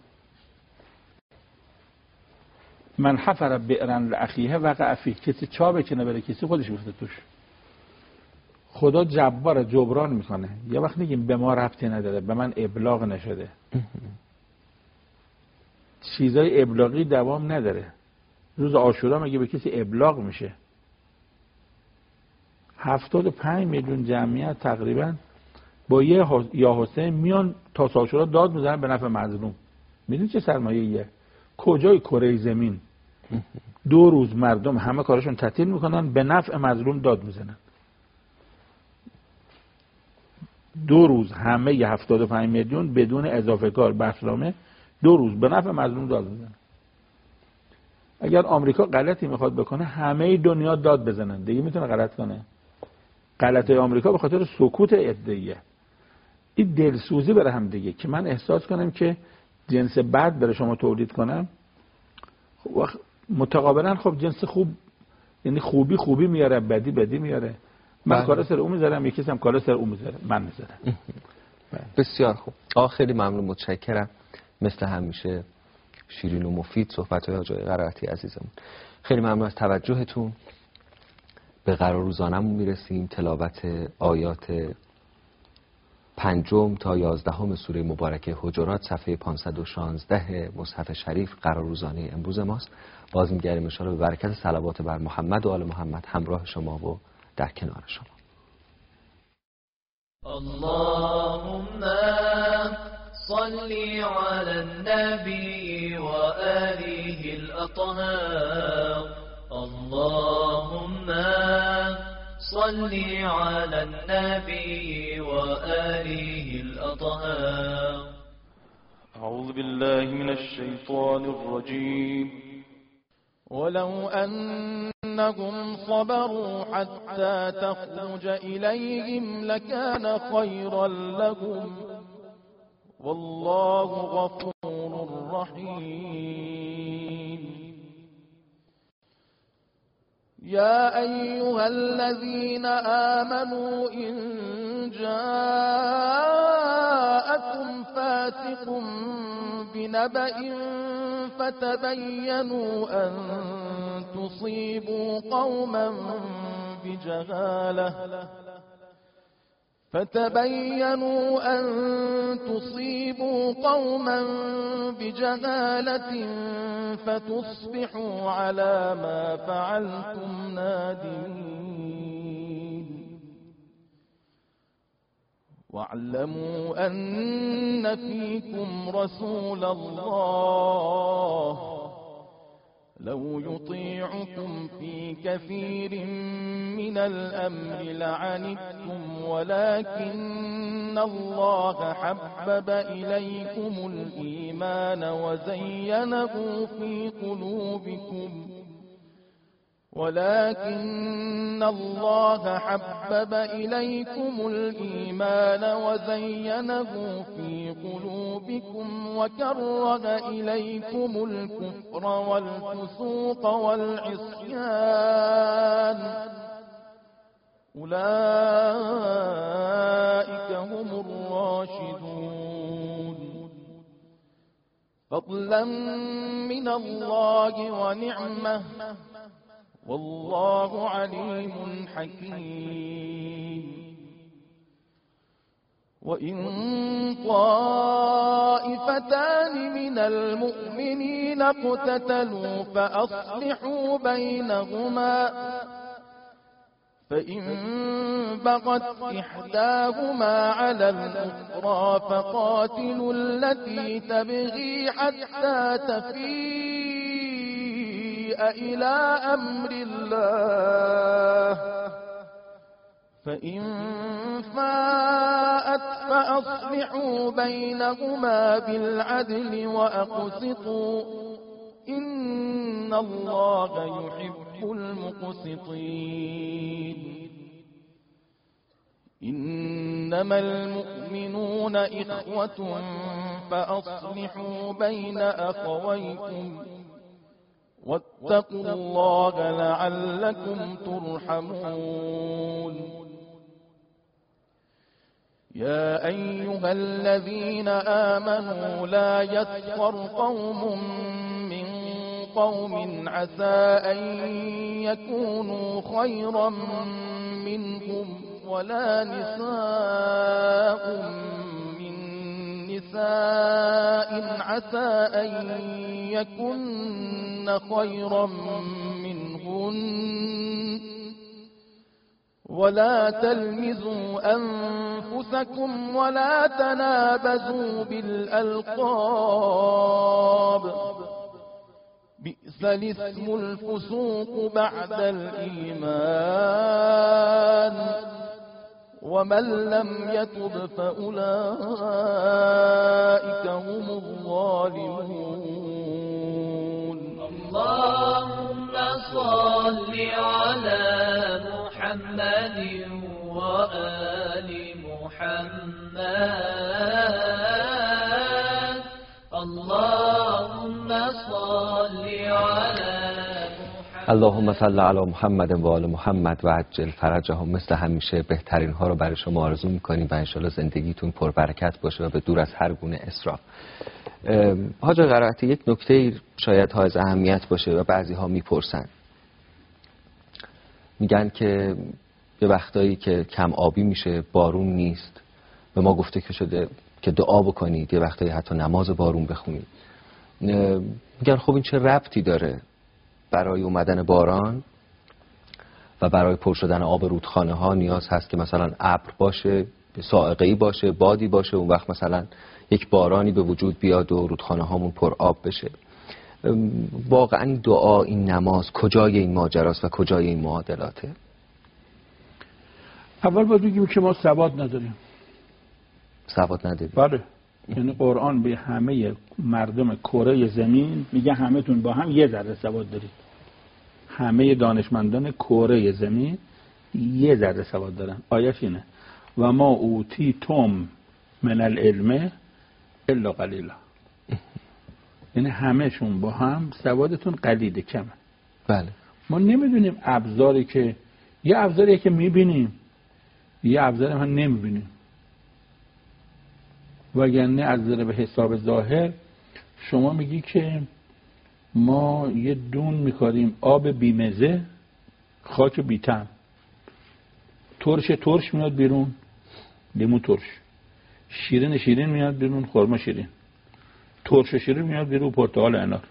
من حفر بئرا لاخیه وقع فیه، کسی چا بکنه بره کسی خودش میفته توش. خدا جبار جبران میکنه. یه وقت میگیم به ما ربطی نداره، به من ابلاغ نشده. چیزای ابلاغی دوام نداره. روز عاشورا مگه به کسی ابلاغ میشه؟ 75 میلیون جمعیت تقریبا با یه یا حسین میان تا عاشورا داد میزنن به نفع مظلوم. میدونی چه سرمایه‌ایه؟ کجای کره زمین 2 روز مردم همه کارشون تعطیل میکنن، به نفع مظلوم داد میزنن. 2 روز همه 75 میلیون بدون اضافه کار بخشنامه 2 روز به نفع مظلوم داد میزنن. اگر آمریکا غلطی میخواد بکنه همه دنیا داد بزنن، دیگه میتونه غلط کنه؟ غلطه آمریکا به خاطر سکوت عده‌ایه. این دلسوزی بره هم دیگه که من احساس کنم که جنس بد برای شما تولید کنم، خب متقابلا خب جنس خوب، یعنی خوبی میاره، بدی میاره. من کار سر اون میذارم، یکی هم کار سر اون میذاره، من میذارم. بسیار خوب. خیلی ممنون، متشکرم. مثل همیشه شیرین و مفید صحبت‌های حاج آقای قرائتی عزیزمون. خیلی ممنون از توجهتون. به قرار روزانمون میرسیم. تلاوت آیات 5 تا 11 سوره مبارکه حجرات، صفحه 516 مصحف شریف قرار روزانه امروز ماست. باز می‌گردیم ان شاءالله به برکت صلوات بر محمد و آل محمد همراه شما و در کنار شما. اللهم صل على النبي وآله الأطهار. اللهم صل على النبي وآله الأطهار. أعوذ بالله من الشيطان الرجيم. ولو أنهم صبروا حتى تخرج إليهم لكان خيرا لهم والله غفور رحيم. يا أيها الذين آمنوا إن جاءكم فاسق بنبأ فتبينوا أن تصيبوا قوما بجهالة فتصبحوا على ما فعلتم نادمين. واعلموا أن فيكم رسول الله لو يطيعكم في كثير من الأمر لعنتم ولكن الله حبب إليكم الإيمان وزينه في قلوبكم ولكن الله حبب إليكم الإيمان وزينه في قلوبكم وكره إليكم الكفر والفسوق والعصيان أولئك هم الراشدون فضلا من الله ونعمة والله عليم حكيم وإن طائفتان من المؤمنين اقتتلوا فأصلحوا بينهما فإن بغت إحداهما على الأخرى فقاتلوا التي تبغي حتى تفيء إلى أمر الله فإن فاءت فأصلحوا بينهما بالعدل وأقسطوا إن الله يحب المقسطين إنما المؤمنون إخوة فأصلحوا بين أخويكم واتقوا الله لعلكم ترحمون يا أيها الذين آمنوا لا يسخر قوم من قوم عسى أن يكونوا خيرا منهم ولا نساء من نساء عسى أن يكن خيرا منهن ولا تلمزوا أنفسكم ولا تنابزوا بالألقاب بئس الاسم الفسوق بعد الإيمان ومن لم يتب فأولئك هم الظالمون اللهم صل على محمد وآل محمد اللهم صل على اللهم صل علی محمد و آل محمد و عجل فرجهم. مثل همیشه بهترین ها رو برای شما آرزو میکنیم و انشالله زندگیتون پربرکت باشه و به دور از هر گونه اسراف. حاج قرائتی، یک نکته شاید حائز اهمیت باشه و بعضی ها میپرسن، میگن که یه وقتایی که کم آبی میشه، بارون نیست، به ما گفته که شده که دعا بکنید، یه وقتایی حتی نماز بارون بخونید. میگن خب این چه ربطی داره برای اومدن باران و برای پر شدن آب رودخانه ها نیاز هست که مثلا ابر باشه، صاعقه‌ای باشه، بادی باشه، اون وقت مثلا یک بارانی به وجود بیاد و رودخانه هامون پر آب بشه. واقعا این دعا، این نماز کجای این ماجراست و کجای این معادلاته؟ اول باید بگیم که ما سواد نداریم. سواد نداریم؟ بله. یعنی قرآن به همه مردم کره زمین میگه همه‌تون با هم یه ذره سواد دارید. همه دانشمندان کره زمین یه ذره سواد دارن. آیت اینه و ما اوتیتم من العلم الا قلیلا. یعنی همه‌شون با هم سوادتون قلیده، کمه. بله. ما نمیدونیم ابزاری که یه ابزاری که میبینیم، یه ابزاری هم نمیبینیم. وگرنه از به حساب ظاهر شما میگی که ما یه دون میکاریم آب بیمزه، خاک بی‌طعم، ترش میاد بیرون، لیمو ترش، شیرین میاد بیرون، خرما شیرین، ترش شیرین میاد بیرون، پرتقال انار.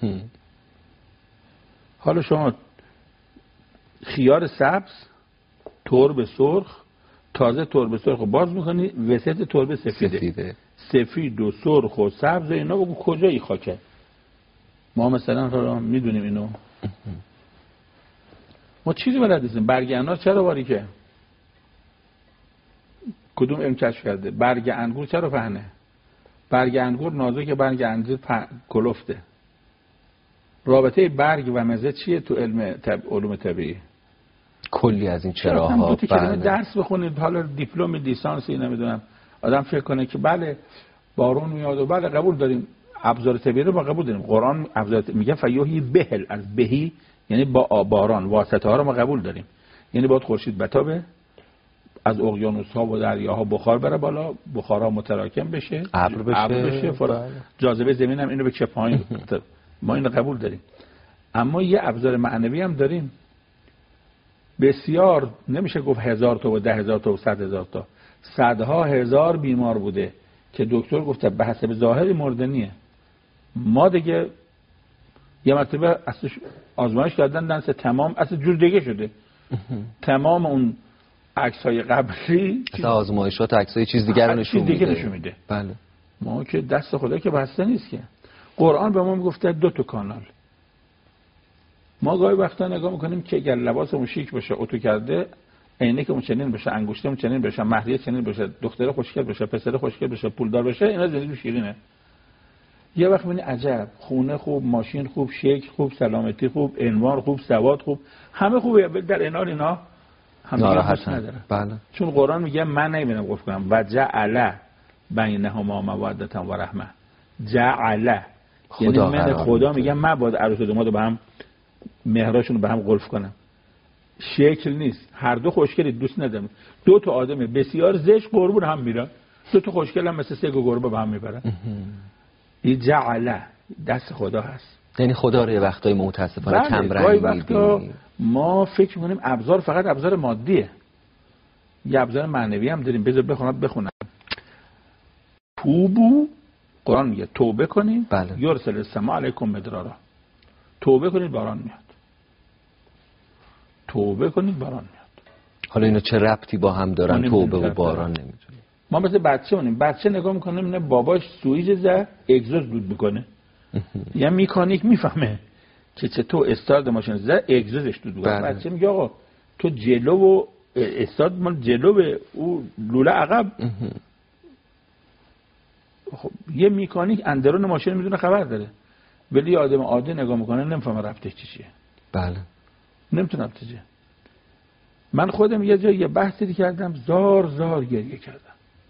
حالا شما خیار سبز، ترب سرخ، تازه تربه سرخ باز میکنی، وسط تربه سفیده. سفید و سرخ و سبز، اینا بگو کجایی خاکه؟ ما مثلا میدونیم اینو. ما چیزی بلد نیستیم. برگ انار چرا باریکه؟ کدوم علم کشف کرده؟ برگ انگور چرا پهنه؟ برگ انگور نازکه، برگ انجیر کلفته. رابطه برگ و مزه چیه تو علوم طبیعی؟ کلی از این چراها. بله. درس بخونید، حالا دیپلم لیسانسی نمیدونم، آدم فکر کنه که بله بارون میاد و بله قبول داریم، ابزار طبیعی رو ما قبول داریم. قرآن ابزار میگه فیوهی بهل، از بهی یعنی با باران، واسطه ها رو ما قبول داریم. یعنی باید خورشید بتابه، از اقیانوس ها و دریاها بخار بره بالا، بخارها متراکم بشه، ابر بشه، جاذبه زمین هم اینو به چه پایین. ما اینو قبول داریم. اما یه ابزار معنوی هم داریم. بسیار نمیشه گفت 1000 تا و 10,000 تا و 100,000 تا، صدها هزار بیمار بوده که دکتر گفته به حسب ظاهری مردنیه. ما دیگه یه مرتبه آزمایش کردن دنس تمام اصلا جور دیگه شده. تمام اون عکس‌های قبلی اصلا آزمایشات عکسای چیز دیگه رو نشون میده. بله. ما که دست خدا که بسته نیست که. قرآن به ما میگفته 2 تا کانال. ما گاهی وقتا نگاه میکنیم که اگر لباسمون شیک باشه، اتو کرده، عینکمون چنین بشه، انگشتمون چنین بشه، مهریه چنین بشه، دختره خوشگل بشه، پسر خوشگل بشه، پولدار بشه، اینا زندگی شیرینه. یه وقت میبینی عجب، خونه خوب، ماشین خوب، شکل خوب، سلامتی خوب، عنوان خوب، سواد خوب، همه خوبه، در کنار اینا ناراحت نداره. بله. چون قرآن میگه من نمیبینم گفت کنم و جعل بینهما مودة و رحمه. جعل یعنی من خدا میگم من باید عروس و داماد رو به هم مهراشون رو به هم قلف کنم. شکل نیست، هر دو خوشگلی دوست ندارم. 2 تا آدم بسیار زشت قربون هم میرن، 2 تا خوشگل هم مثل 3 گربه به هم میبرن. این جعله دست خدا هست. یعنی خدا رو یه وقتای متاسفانه کم رنگ می‌بینیم. ما فکر می‌کنیم ابزار فقط ابزار مادیه. یه ابزار معنوی هم داریم. بذار بخونم. توبو، قرآن میگه توبه کنید. بله. یرسل السماء علیکم مدرارا. توبه کنید باران میاد. توبه کنید باران میاد. حالا اینا چه ربطی با هم دارن؟ توبه و باران نمیدونیم. ما مثل بچه نگاه میکنه میبینه باباش سوئیچ زد اگزوز دود میکنه. یه مکانیک میفهمه که چطور استارت ماشین زد اگزوزش دود میکنه. بچه میگه آقا تو جلو و استارت مال جلو به او لوله عقب. خب یه مکانیک اندرون ماشین میدونه خبر داره، ولی آدم عادی نگاه میکنه نمیفهمه ربطش چیه. بله. نمیتونم چیه. من خودم یه جای یه بحثی کردم، زار گریه کردم.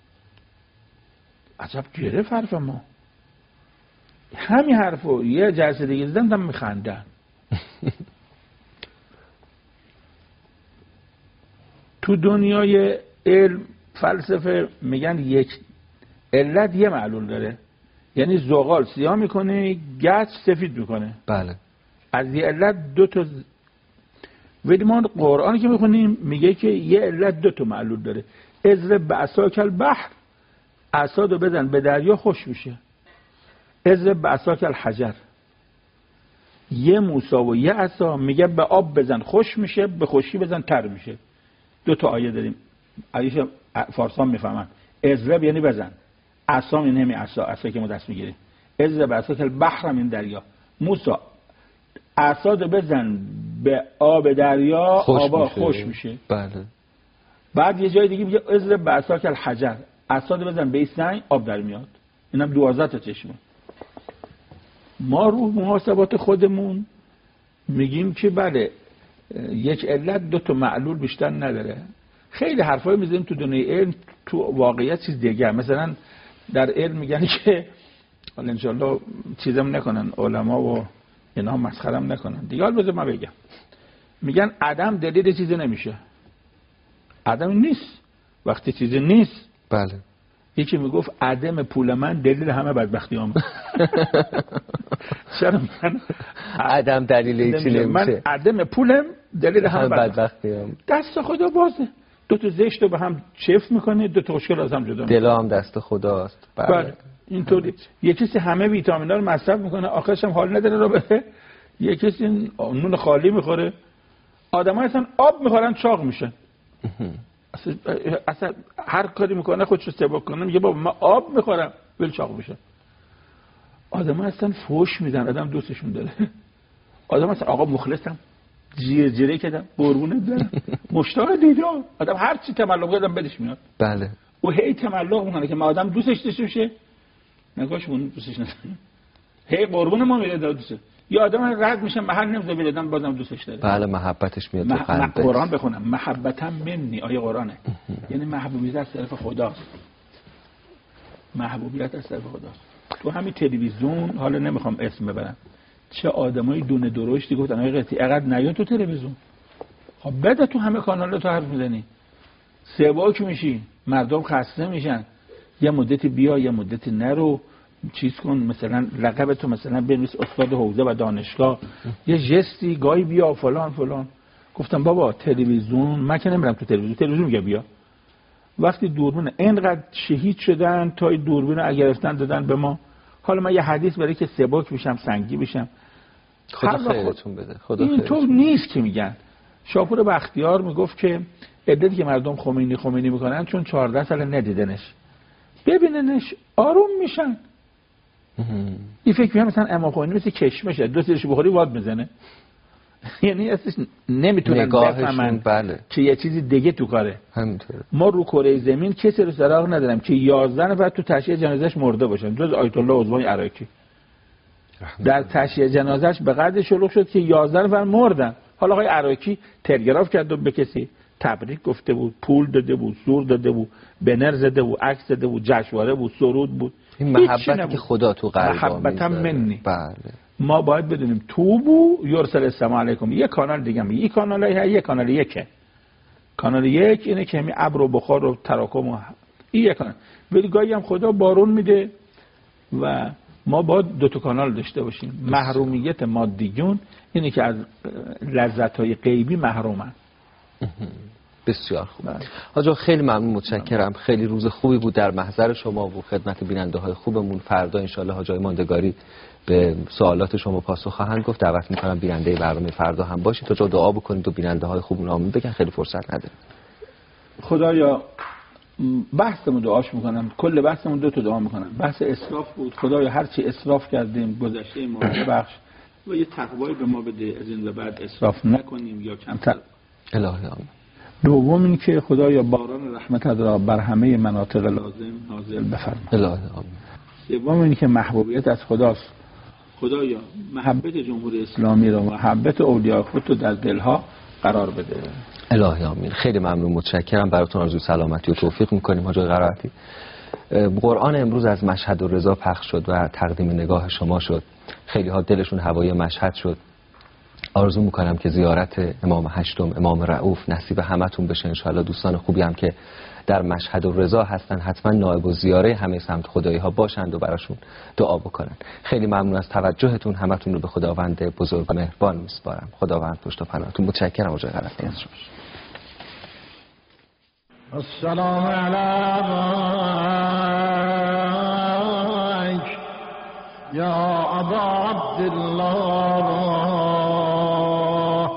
عجب گرفت حرف ما. همین حرفو یه جلسه دیگه زدم میخندن. تو دنیای علم فلسفه میگن یک علت یه معلول داره. یعنی زغال سیاه میکنه، گچ سفید میکنه. بله. از یه علت 2 تا ولی ما قرآنی که میخونیم میگه که یه علت 2 تا معلول داره. اضرب بعصاک البحر، عصا رو بزن به دریا خوش میشه. اضرب بعصاک الحجر، یه موسی و یه عصا میگه به آب بزن خوش میشه، به خشکی بزن تر میشه. 2 تا آیه داریم. علیش فارسان میفهمن. اضرب یعنی بزن، عصا یعنی همین عصا که ما دست میگیریم. اضرب بعصاک البحر این دریا. موسی عصا رو بزن به آب دریا، آبا خوش میشه. بله. بعد یه جای دیگه میگه اضرب بعصاک الحجر، عصا رو بزن به سنگ آب در میاد. اینم 12 تا چشمه. ما رو محاسبات خودمون میگیم که بله یک علت 2 تا معلول بیشتر نداره. خیلی حرفای میزنیم تو دنیای علم، تو واقعیت چیز دیگه. مثلا در علم میگن که حالا انشالله چیزم نکنن علما و اینا مسخرم نکنن دیگه. حالا بذار من بگم، میگن عدم دلیل چیزی نمیشه. عدم نیست وقتی چیزی نیست. بله. یکی میگفت عدم پول من دلیل همه بدبختیام. چرا من عدم دلیل چی نمیشه؟ من عدم پولم دلیل همه بدبختیام. دست خدا بازه. 2 تا زشت رو به هم چفت میکنه، 2 تا خوشگل از هم جدا میکنه. دل هم دست خداست. بله. اینطوری یه کسی همه ویتامینا رو مصرف میکنه، آخرش هم حال نداره رو بره. یه کسی نون خالی میخوره. آدم‌ها اصلا آب میخورن چاق میشن. اصلا هر کاری میکنه خودش رو سبک کنه، میگه بابا من آب میخورم ولی چاق میشه. آدم‌ها اصلا فوش میدن، آدم دوستشون داره. آدم اصلا آقا مخلصم، جیره کردم، قربونت برم، مشتاق دیدار. آدم هر چی تملق کردم بدش میاد. بله. و هی تملق میکنه که ما آدم دوستش داشته باشه، نگاهش اون دوستش نداره، هی قربون ما میره دوستش. یا آدم رد میشه محل نمیذاره بلدن بازم دوستش داره. بله محبتش میاد تو قلبت. قرآن بخونم محبتم منی، آیه قرآنه. یعنی محبوبیت از طرف خداست. محبوبیت از طرف خداست. تو همین تلویزیون، حالا نمیخوام اسم ببرم، چه آدمای دونه درشتی گفتن آقا قطعی اقد نیاد تو تلویزیون. خب بده تو همه کانالا تو حرف میزنی، سباک میشی، مردم خسته میشن. یه مدتی بیا یه مدتی نرو، چیز کن، مثلا لقب تو مثلا بنویس استاد حوزه و دانشگاه، یه جستی گاهی بیا فلان فلان. گفتم بابا تلویزیون، من که نمیرم تو تلویزیون میگه بیا. وقتی دوربین اینقدر شهید شدن تا دوربین رو گرفتن دادن به ما. حالا من یه حدیث برای که سباک بشم سنگی بشم، خدا خیرتون بده. خدا این تو نیست که میگن. شاپور بختیار میگفت که عدتی که مردم خمینی میکنن چون 14 سال ندیدنش، ببیننش آروم میشن. این فکر می‌کنم مثلا امام خمینی مثل کشمشه، دو تیرش بخوری واد میزنه. یعنی اصلا نمیتونن بفهمن بله. که یه چیزی دیگه تو کاره. همینطوره. ما رو کره زمین کسی رو سراغ ندارم که 11 نفر تو تشییع جنازه‌اش مرده باشن، جز آیت الله عثمانی عراقی. در تشییع جنازه‌اش به قدر شلوغ شد که 11 نفر مردن. حالا آقای عراقی تلگراف کرد به کسی، تبریک گفته بود، پول داده بود، سور داده بود، بنر زده بود، عکس زده بود، جشنواره بود، سرود بود. این محبتی که خدا تو قلبا محبتم منی. بله. ما باید بدونیم توبو یرسل السلام علیکم. یه کانال دیگه هم، یه کانال یکه. کانال یک اینه که همین ابر و بخار و تراکم و این یک کانال. ولی گاهی هم خدا بارون میده و ما باید دو تا کانال داشته باشیم. محرومیت مادیون اینه که از لذت‌های غیبی محرومن. بسیار خوب. آقا خیلی ممنون، متشکرم. خیلی روز خوبی بود در محضر شما و خدمت بیننده های خوبمون. فردا انشالله حاجای ماندگاری به سوالات شما پاسخ خواهند گفت. دعوت میکنم بیننده برنامه فردا هم باشید تا جا دعا بکنید و بیننده های خوبمون آمین بگن. خیلی فرصت نداریم. خدایا بحثمون دعاش میکنم، کل بحثمون دو تا دعا میکنم. بحث اسراف بود. خدایا هر چی اسراف کردیم گذشته ما ببخش و یه تقوایی به ما بده، از این به بعد اسراف نکنیم یا کمتر. الهی آمین. دوم این که خدایا باران رحمت را بر همه مناطق لازم نازل بفرما. الهی آمین. سوم این که محبوبیت از خداست. خدایا محبت جمهوری اسلامی را، محبت اولیاء خودت در دلها قرار بده. الهی آمین. خیلی ممنون، متشکرم. براتون آرزوی سلامتی و توفیق میکنیم. حاجی قرائتی، قرآن امروز از مشهد الرضا پخش شد و تقدیم نگاه شما شد. خیلی ها دلشون هوای مشهد شد. آرزو میکنم که زیارت امام هشتم، امام رؤوف نصیب همتون بشه انشاءالله. دوستان خوبی هم که در مشهد الرضا هستن حتما نائب الزیاره همه سمت خدایی ها باشند و براشون دعا بکنن. خیلی ممنون از توجهتون. همتون رو به خداوند بزرگ مهربان میسپارم. خداوند پشت و پناهتون. متشکرم. آقای قرائتی از شما. السلام علیک یا ابا عبدالله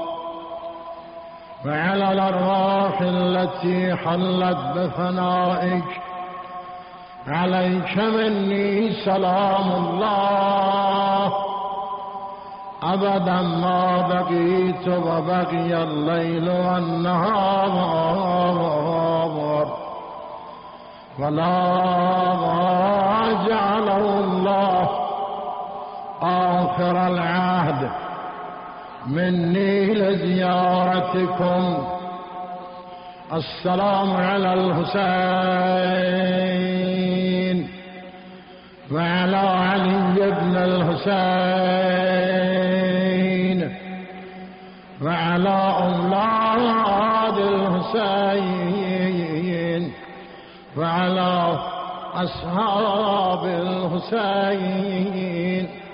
وعلى الأرواح التي حلت بفنائك عليك مني سلام الله أبدا ما بقيت وبقي الليل والنهار ولا جعله الله آخر العهد مني لزيارتكم. السلام على الحسين وعلى علي بن الحسين وعلى أولاد الحسين وعلى أصحاب الحسين